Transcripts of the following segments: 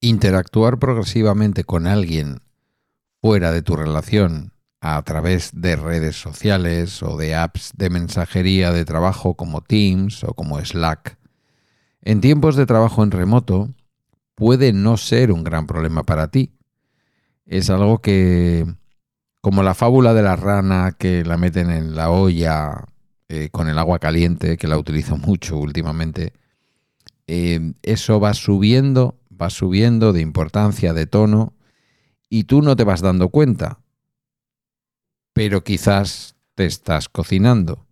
interactuar progresivamente con alguien fuera de tu relación a través de redes sociales o de apps de mensajería de trabajo como Teams o como Slack, en tiempos de trabajo en remoto puede no ser un gran problema para ti. Es algo que, como la fábula de la rana que la meten en la olla con el agua caliente, que la utilizo mucho últimamente, eso va subiendo de importancia, de tono, y tú no te vas dando cuenta, pero quizás te estás cocinando.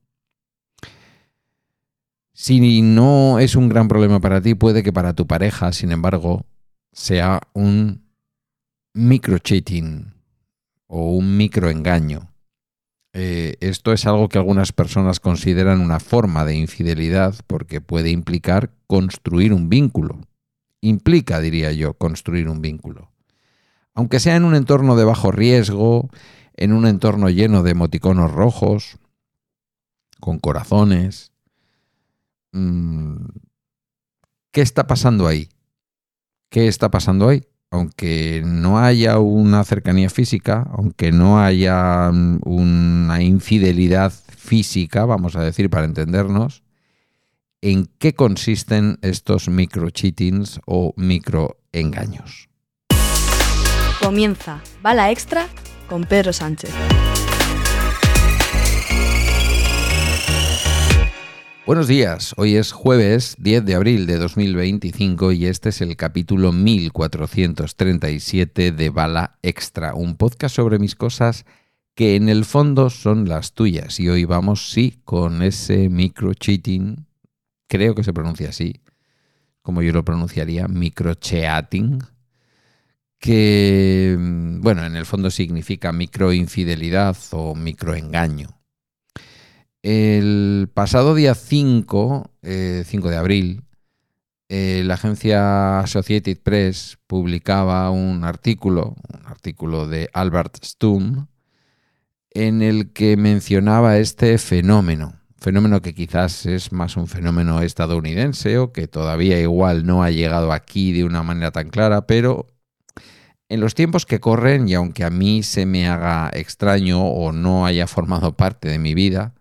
Si no es un gran problema para ti, puede que para tu pareja, sin embargo, sea un micro-cheating o un microengaño. Esto es algo que algunas personas consideran una forma de infidelidad porque puede implicar construir un vínculo. Implica, diría yo, construir un vínculo. Aunque sea en un entorno de bajo riesgo, en un entorno lleno de emoticonos rojos, con corazones. ¿Qué está pasando ahí? ¿Qué está pasando ahí? Aunque no haya una cercanía física, aunque no haya una infidelidad física, vamos a decir, para entendernos, ¿en qué consisten estos micro-cheatings o microengaños? Comienza Bala Extra con Pedro Sánchez. Buenos días, hoy es jueves 10 de abril de 2025 y este es el capítulo 1437 de Bala Extra, un podcast sobre mis cosas que en el fondo son las tuyas. Y hoy vamos, sí, con ese micro-cheating, creo que se pronuncia así, como yo lo pronunciaría, micro-cheating, que, bueno, en el fondo significa microinfidelidad o microengaño. El pasado día 5 de abril, la agencia Associated Press publicaba un artículo de Albert Stumm, en el que mencionaba este fenómeno que quizás es más un fenómeno estadounidense o que todavía igual no ha llegado aquí de una manera tan clara, pero en los tiempos que corren, y aunque a mí se me haga extraño o no haya formado parte de mi vida,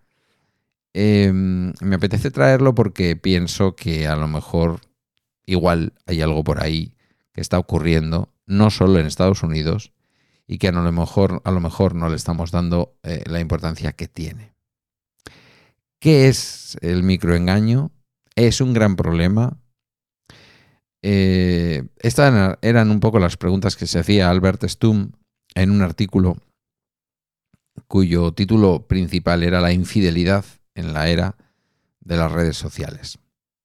me apetece traerlo porque pienso que a lo mejor igual hay algo por ahí que está ocurriendo, no solo en Estados Unidos, y que a lo mejor no le estamos dando la importancia que tiene. ¿Qué es el microengaño? ¿Es un gran problema? Estas eran un poco las preguntas que se hacía Albert Stumm en un artículo cuyo título principal era La infidelidad en la era de las redes sociales.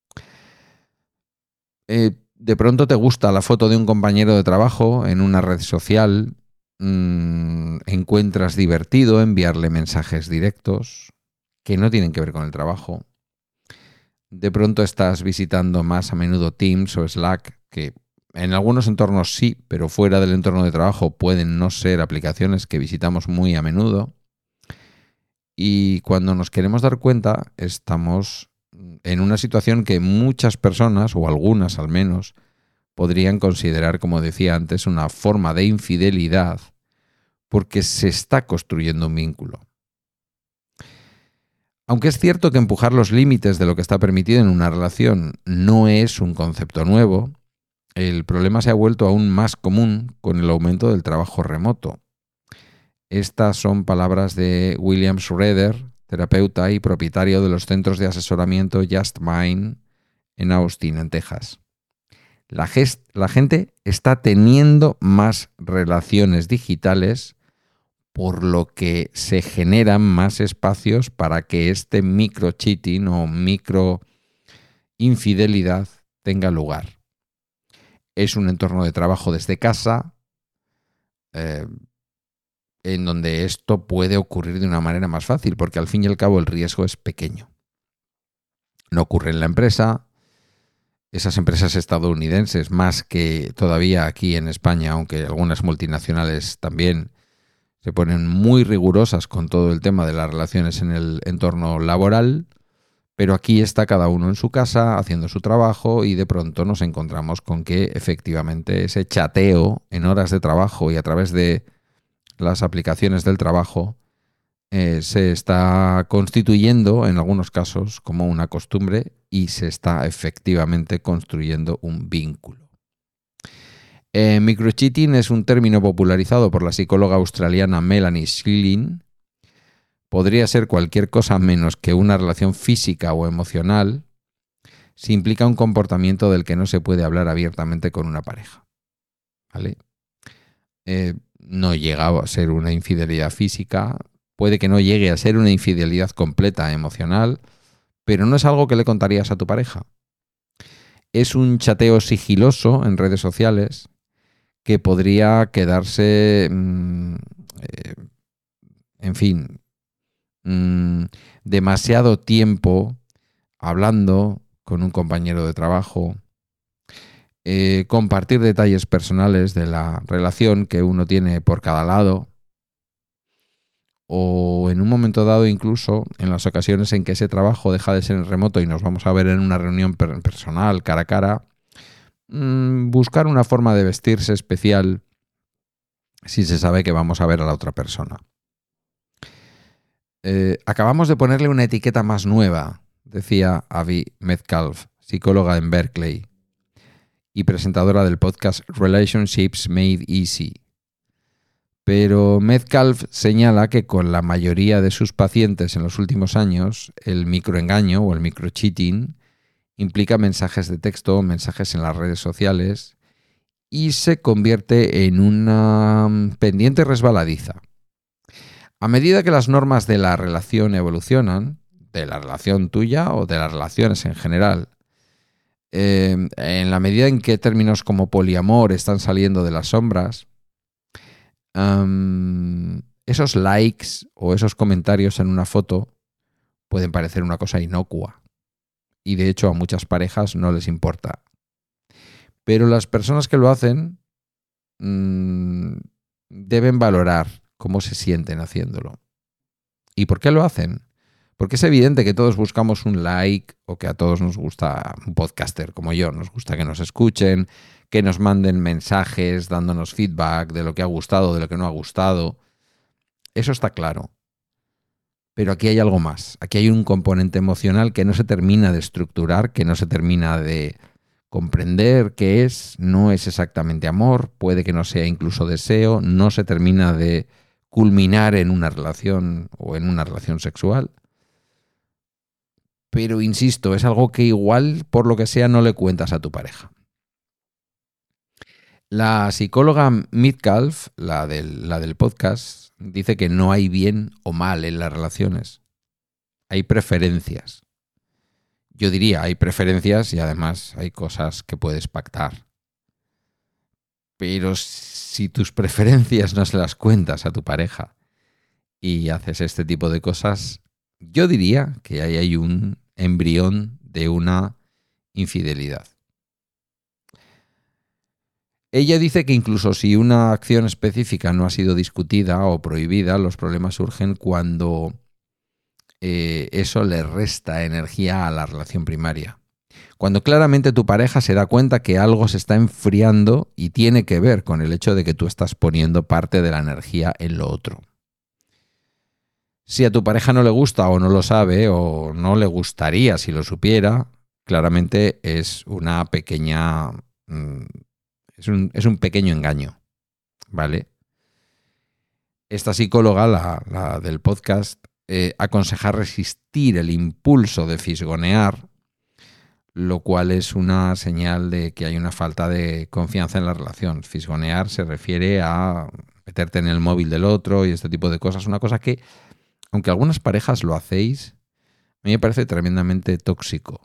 De pronto te gusta la foto de un compañero de trabajo en una red social, encuentras divertido enviarle mensajes directos que no tienen que ver con el trabajo. De pronto estás visitando más a menudo Teams o Slack, que en algunos entornos sí, pero fuera del entorno de trabajo pueden no ser aplicaciones que visitamos muy a menudo. Y cuando nos queremos dar cuenta, estamos en una situación que muchas personas, o algunas al menos, podrían considerar, como decía antes, una forma de infidelidad, porque se está construyendo un vínculo. Aunque es cierto que empujar los límites de lo que está permitido en una relación no es un concepto nuevo, el problema se ha vuelto aún más común con el aumento del trabajo remoto. Estas son palabras de William Schroeder, terapeuta y propietario de los centros de asesoramiento Just Mind en Austin, en Texas. La gente está teniendo más relaciones digitales, por lo que se generan más espacios para que este micro-cheating o micro-infidelidad tenga lugar. Es un entorno de trabajo desde casa, en donde esto puede ocurrir de una manera más fácil, porque al fin y al cabo el riesgo es pequeño. No ocurre en la empresa. Esas empresas estadounidenses, más que todavía aquí en España, aunque algunas multinacionales también se ponen muy rigurosas con todo el tema de las relaciones en el entorno laboral, Pero aquí está cada uno en su casa haciendo su trabajo y de pronto nos encontramos con que efectivamente ese chateo en horas de trabajo y a través de las aplicaciones del trabajo se está constituyendo en algunos casos como una costumbre y se está efectivamente construyendo un vínculo. Microcheating es un término popularizado por la psicóloga australiana Melanie Schilling. Podría ser cualquier cosa menos que una relación física o emocional si implica un comportamiento del que no se puede hablar abiertamente con una pareja. ¿Vale? No llega a ser una infidelidad física, puede que no llegue a ser una infidelidad completa emocional, pero no es algo que le contarías a tu pareja. Es un chateo sigiloso en redes sociales que podría quedarse, en fin, demasiado tiempo hablando con un compañero de trabajo, compartir detalles personales de la relación que uno tiene por cada lado, o en un momento dado incluso en las ocasiones en que ese trabajo deja de ser en remoto y nos vamos a ver en una reunión personal, cara a cara, buscar una forma de vestirse especial si se sabe que vamos a ver a la otra persona. Acabamos de ponerle una etiqueta más nueva, decía Abby Metcalf, psicóloga en Berkeley y presentadora del podcast Relationships Made Easy. Pero Metcalf señala que con la mayoría de sus pacientes en los últimos años, el microengaño o el microcheating implica mensajes de texto, mensajes en las redes sociales y se convierte en una pendiente resbaladiza. A medida que las normas de la relación evolucionan, de la relación tuya o de las relaciones en general, en la medida en que términos como poliamor están saliendo de las sombras, esos likes o esos comentarios en una foto pueden parecer una cosa inocua y de hecho a muchas parejas no les importa. Pero las personas que lo hacen deben valorar cómo se sienten haciéndolo. ¿Y por qué lo hacen? Porque es evidente que todos buscamos un like o que a todos nos gusta, un podcaster como yo, nos gusta que nos escuchen, que nos manden mensajes dándonos feedback de lo que ha gustado, de lo que no ha gustado. Eso está claro. Pero aquí hay algo más. Aquí hay un componente emocional que no se termina de estructurar, que no se termina de comprender qué es, no es exactamente amor, puede que no sea incluso deseo, no se termina de culminar en una relación o en una relación sexual. Pero insisto, es algo que igual, por lo que sea, no le cuentas a tu pareja. La psicóloga Metcalf, la del podcast, dice que no hay bien o mal en las relaciones. Hay preferencias. Yo diría, hay preferencias y además hay cosas que puedes pactar. Pero si tus preferencias no se las cuentas a tu pareja y haces este tipo de cosas, yo diría que ahí hay un embrión de una infidelidad. Ella dice que incluso si una acción específica no ha sido discutida o prohibida, los problemas surgen cuando eso le resta energía a la relación primaria. Cuando claramente tu pareja se da cuenta que algo se está enfriando y tiene que ver con el hecho de que tú estás poniendo parte de la energía en lo otro. Si a tu pareja no le gusta o no lo sabe o no le gustaría si lo supiera, claramente es una pequeña... Es un pequeño engaño, ¿vale? Esta psicóloga, la del podcast, aconseja resistir el impulso de fisgonear, lo cual es una señal de que hay una falta de confianza en la relación. Fisgonear se refiere a meterte en el móvil del otro y este tipo de cosas. Una cosa que, aunque algunas parejas lo hacéis, a mí me parece tremendamente tóxico.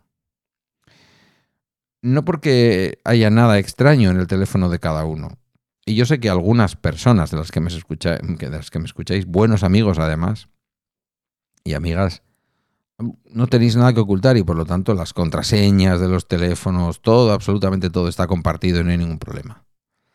No porque haya nada extraño en el teléfono de cada uno. Y yo sé que algunas personas de las que me escucháis, buenos amigos además, y amigas, no tenéis nada que ocultar y por lo tanto las contraseñas de los teléfonos, todo, absolutamente todo está compartido y no hay ningún problema.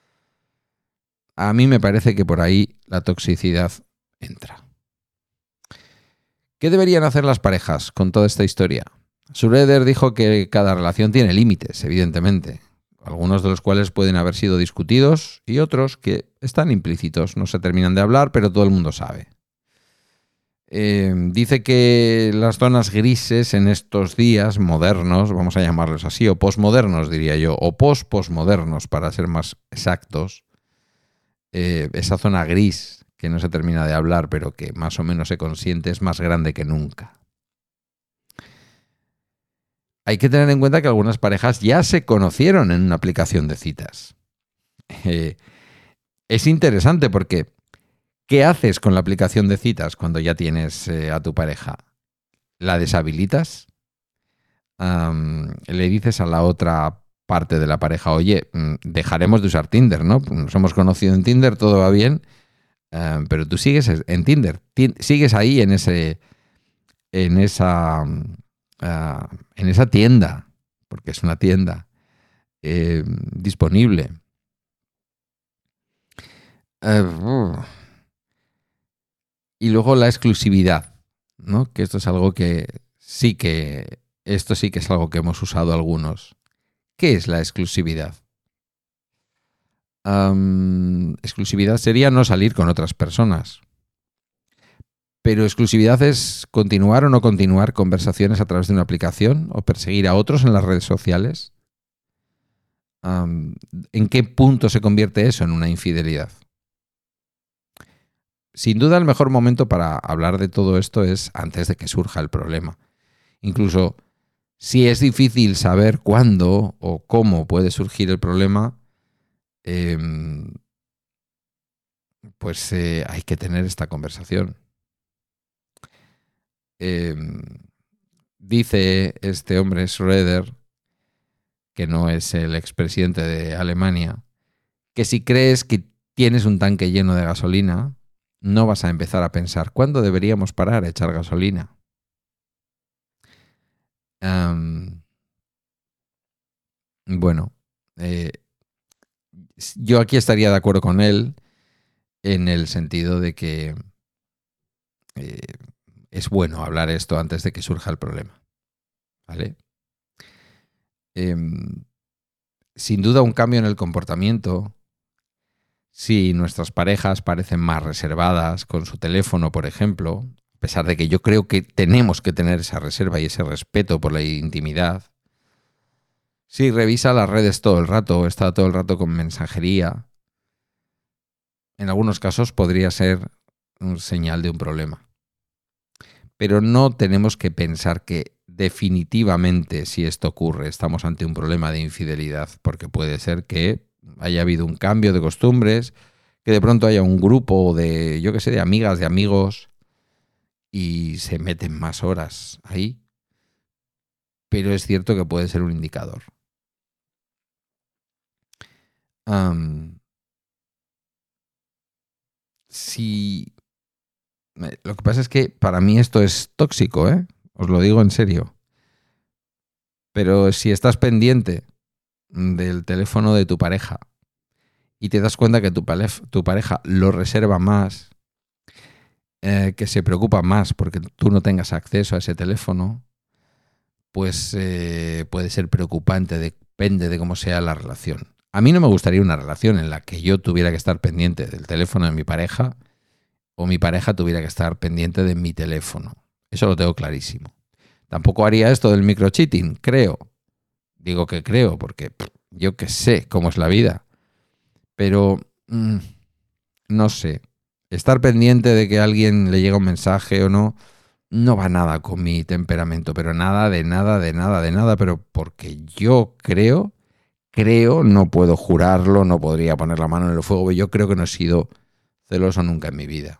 A mí me parece que por ahí la toxicidad entra. ¿Qué deberían hacer las parejas con toda esta historia? Schroeder dijo que cada relación tiene límites, evidentemente, algunos de los cuales pueden haber sido discutidos y otros que están implícitos, no se terminan de hablar, pero todo el mundo sabe. Dice que las zonas grises en estos días modernos, vamos a llamarlos así, o posmodernos diría yo, o posmodernos para ser más exactos, esa zona gris que no se termina de hablar pero que más o menos se consiente es más grande que nunca. Hay que tener en cuenta que algunas parejas ya se conocieron en una aplicación de citas. Es interesante porque ¿qué haces con la aplicación de citas cuando ya tienes a tu pareja? ¿La deshabilitas? Le dices a la otra parte de la pareja, oye, dejaremos de usar Tinder, ¿no? Nos hemos conocido en Tinder, todo va bien, pero tú sigues en Tinder, sigues ahí en esa tienda, porque es una tienda disponible. Y luego la exclusividad, ¿no? Que esto es algo que sí que es algo que hemos usado algunos. ¿Qué es la exclusividad? Exclusividad sería no salir con otras personas. Pero exclusividad es continuar o no continuar conversaciones a través de una aplicación o perseguir a otros en las redes sociales. ¿En qué punto se convierte eso en una infidelidad? Sin duda el mejor momento para hablar de todo esto es antes de que surja el problema. Incluso si es difícil saber cuándo o cómo puede surgir el problema, pues hay que tener esta conversación. Dice este hombre Schroeder, que no es el expresidente de Alemania, que si crees que tienes un tanque lleno de gasolina, no vas a empezar a pensar ¿cuándo deberíamos parar a echar gasolina? Bueno, yo aquí estaría de acuerdo con él en el sentido de que es bueno hablar esto antes de que surja el problema, ¿vale? Sin duda un cambio en el comportamiento, si nuestras parejas parecen más reservadas con su teléfono, por ejemplo, a pesar de que yo creo que tenemos que tener esa reserva y ese respeto por la intimidad. Si revisa las redes todo el rato, está todo el rato con mensajería, en algunos casos podría ser un señal de un problema. Pero no tenemos que pensar que definitivamente si esto ocurre estamos ante un problema de infidelidad, porque puede ser que haya habido un cambio de costumbres, que de pronto haya un grupo de, yo qué sé, de amigas, de amigos y se meten más horas ahí. Pero es cierto que puede ser un indicador. Lo que pasa es que para mí esto es tóxico, os lo digo en serio. Pero si estás pendiente del teléfono de tu pareja y te das cuenta que tu pareja lo reserva más, que se preocupa más porque tú no tengas acceso a ese teléfono, pues puede ser preocupante, depende de cómo sea la relación. A mí no me gustaría una relación en la que yo tuviera que estar pendiente del teléfono de mi pareja o mi pareja tuviera que estar pendiente de mi teléfono. Eso lo tengo clarísimo. Tampoco haría esto del microcheating, creo. Digo que creo porque yo que sé cómo es la vida. Pero no sé. Estar pendiente de que a alguien le llega un mensaje o no, no va nada con mi temperamento. Pero nada, pero porque yo creo, no puedo jurarlo, no podría poner la mano en el fuego, pero yo creo que no he sido celoso nunca en mi vida.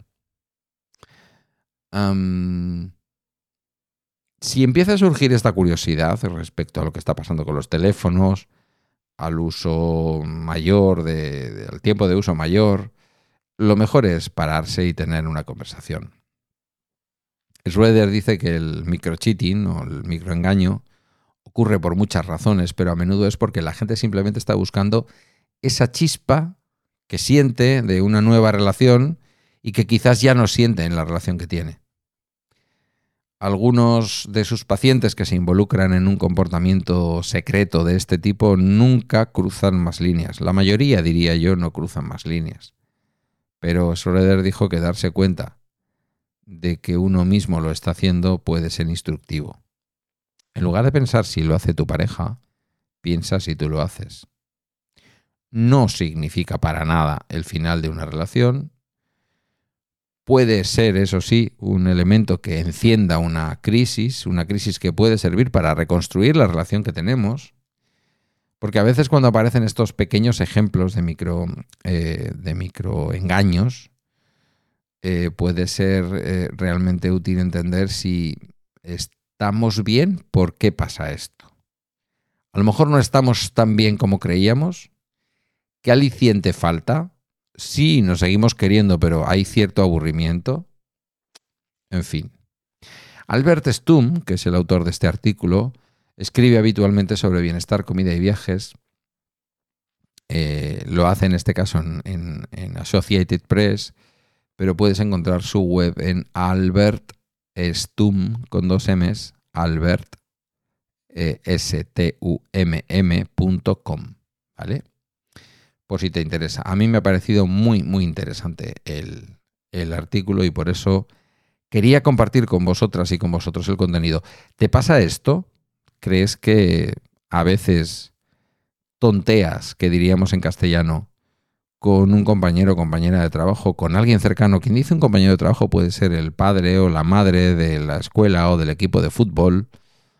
Si empieza a surgir esta curiosidad respecto a lo que está pasando con los teléfonos, al uso mayor, al tiempo de uso mayor, lo mejor es pararse y tener una conversación. Schroeder dice que el microcheating o el microengaño ocurre por muchas razones, pero a menudo es porque la gente simplemente está buscando esa chispa que siente de una nueva relación y que quizás ya no siente en la relación que tiene. algunos de sus pacientes que se involucran en un comportamiento secreto de este tipo nunca cruzan más líneas. La mayoría, diría yo, no cruzan más líneas. Pero Schroeder dijo que darse cuenta de que uno mismo lo está haciendo puede ser instructivo. En lugar de pensar si lo hace tu pareja, piensa si tú lo haces. No significa para nada el final de una relación. Puede ser, eso sí, un elemento que encienda una crisis que puede servir para reconstruir la relación que tenemos. Porque a veces cuando aparecen estos pequeños ejemplos de microengaños, puede ser realmente útil entender si estamos bien, ¿por qué pasa esto? A lo mejor no estamos tan bien como creíamos. ¿Qué aliciente falta? Sí, nos seguimos queriendo, pero hay cierto aburrimiento. En fin. Albert Stumm, que es el autor de este artículo, escribe habitualmente sobre bienestar, comida y viajes. Lo hace en este caso en Associated Press, pero puedes encontrar su web en Albert Stumm, con 2 M's, Albert, stumm.com, ¿vale? Por si te interesa. A mí me ha parecido muy, muy interesante el artículo y por eso quería compartir con vosotras y con vosotros el contenido. ¿Te pasa esto? ¿Crees que a veces tonteas, que diríamos en castellano, con un compañero o compañera de trabajo, con alguien cercano? Quien dice un compañero de trabajo puede ser el padre o la madre de la escuela o del equipo de fútbol.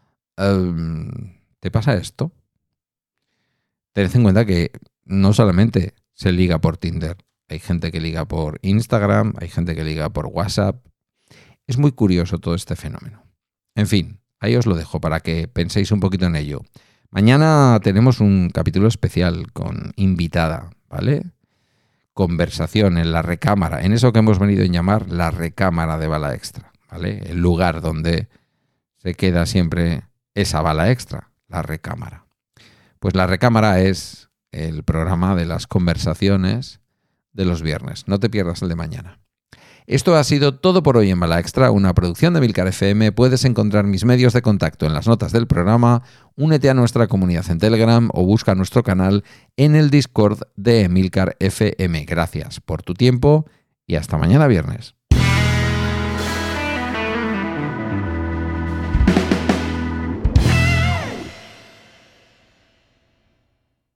¿Te pasa esto? Tened en cuenta que no solamente se liga por Tinder, hay gente que liga por Instagram, hay gente que liga por WhatsApp. Es muy curioso todo este fenómeno. En fin, ahí os lo dejo para que penséis un poquito en ello. Mañana tenemos un capítulo especial con invitada, ¿vale? Conversación en la recámara, en eso que hemos venido a llamar la recámara de Bala Extra, ¿vale? El lugar donde se queda siempre esa bala extra, la recámara. Pues la recámara es el programa de las conversaciones de los viernes. No te pierdas el de mañana. Esto ha sido todo por hoy en Bala Extra, una producción de Emilcar FM. Puedes encontrar mis medios de contacto en las notas del programa, únete a nuestra comunidad en Telegram o busca nuestro canal en el Discord de Emilcar FM. Gracias por tu tiempo y hasta mañana viernes.